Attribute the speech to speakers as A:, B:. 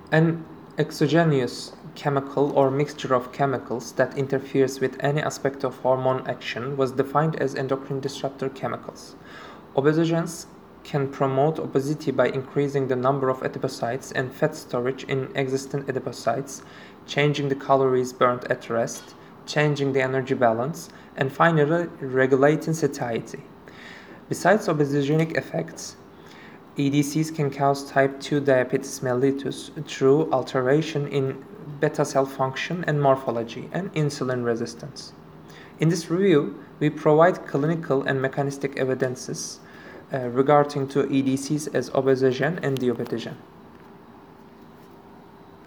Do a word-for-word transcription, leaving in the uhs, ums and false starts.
A: An exogenous chemical or mixture of chemicals that interferes with any aspect of hormone action was defined as endocrine disruptor chemicals. Obesogens can promote obesity by increasing the number of adipocytes and fat storage in existing adipocytes, changing the calories burnt at rest, changing the energy balance, and finally regulating satiety. Besides obesogenic effects, E D Cs can cause type two diabetes mellitus through alteration in beta cell function and morphology and insulin resistance. In this review, we provide clinical and mechanistic evidences uh, regarding to E D Cs as obesogen and diabetogen.